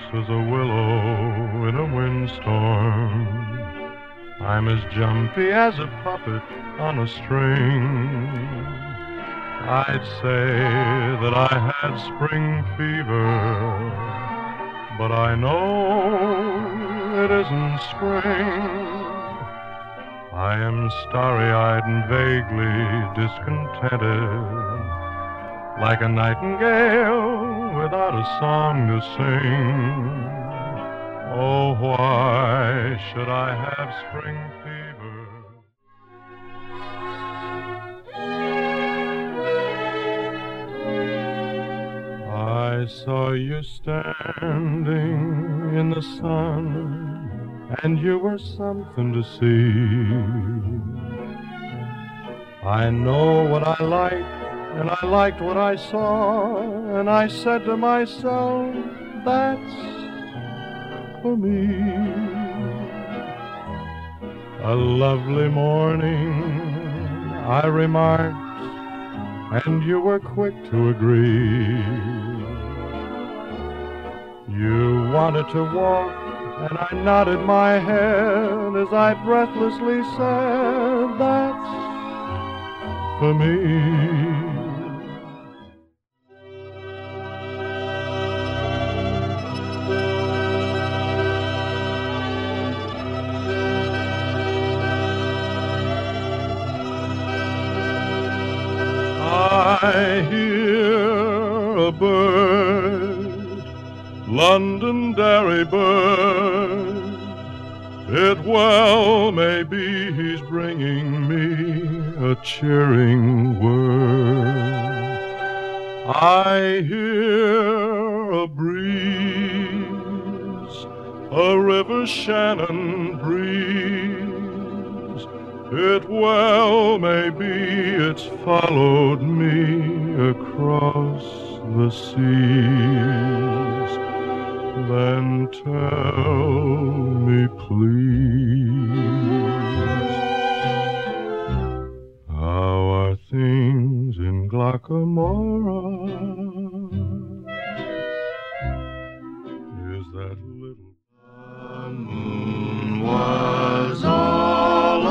as a willow in a windstorm. I'm as jumpy as a puppet on a string. I'd say that I had spring fever, but I know it isn't spring. I am starry-eyed and vaguely discontented, like a nightingale without a song to sing. Oh, why should I have spring fever? I saw you standing in the sun, and you were something to see. I know what I liked, and I liked what I saw, and I said to myself, that's for me. A lovely morning, I remarked, and you were quick to agree. You wanted to walk, and I nodded my head as I breathlessly said, that's for me. I hear a bird, Londonderry bird. It well may be he's bringing me a cheering word. I hear a breeze, a river Shannon breeze. It well may be it's followed me across the seas. Then tell me, please, how are things in Glockamora? Is that little moon was all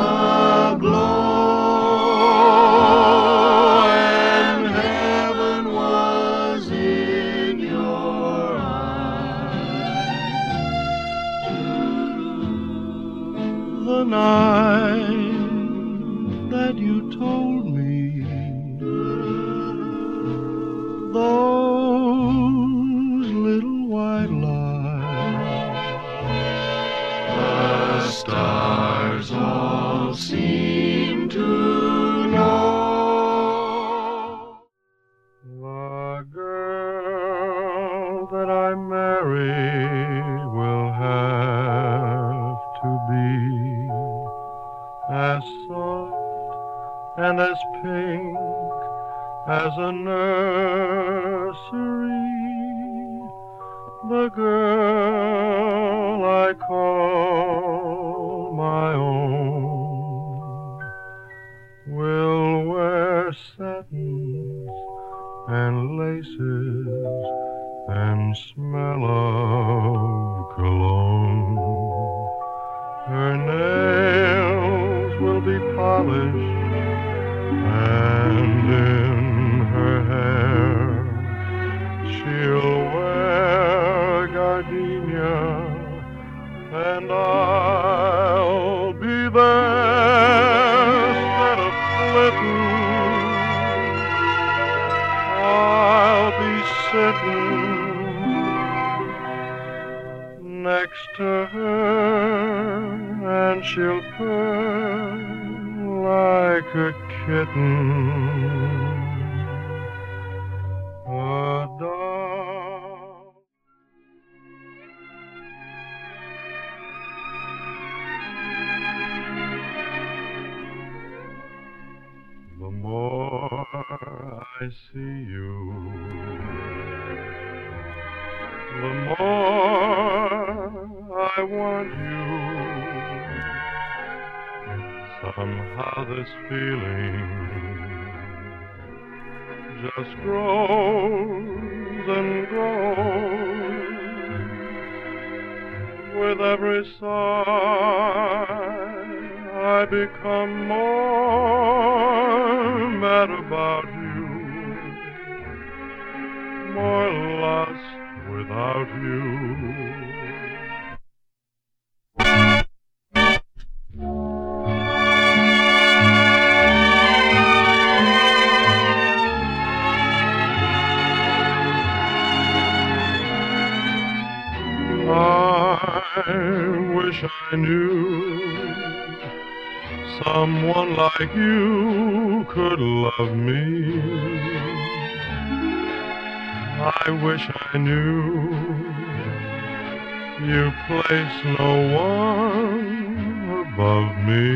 aglow, and heaven was in your eyes. The night that you told me those little white lies, the stars all seem to know. The girl that I marry will have to be as soft and as pink as a nursery. The girl I call my own will wear satins and laces and smell of cologne. Her nails will be polished, and in her hair she'll wear gardenia, and I'll be there instead of flitting. I'll be sitting next to her, and she'll purr like a kitten. A dog. The more I see you, the more I want you. Somehow this feeling just grows and grows. With every sigh, I become more mad about you, more lost without you. I wish I knew someone like you could love me. I wish I knew you place no one above me.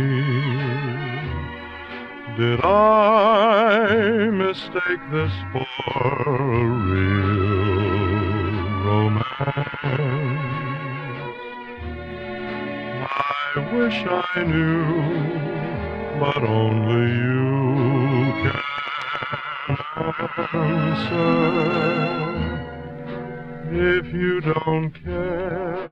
Did I mistake this for a real romance? I wish I knew, but only you can answer. If you don't care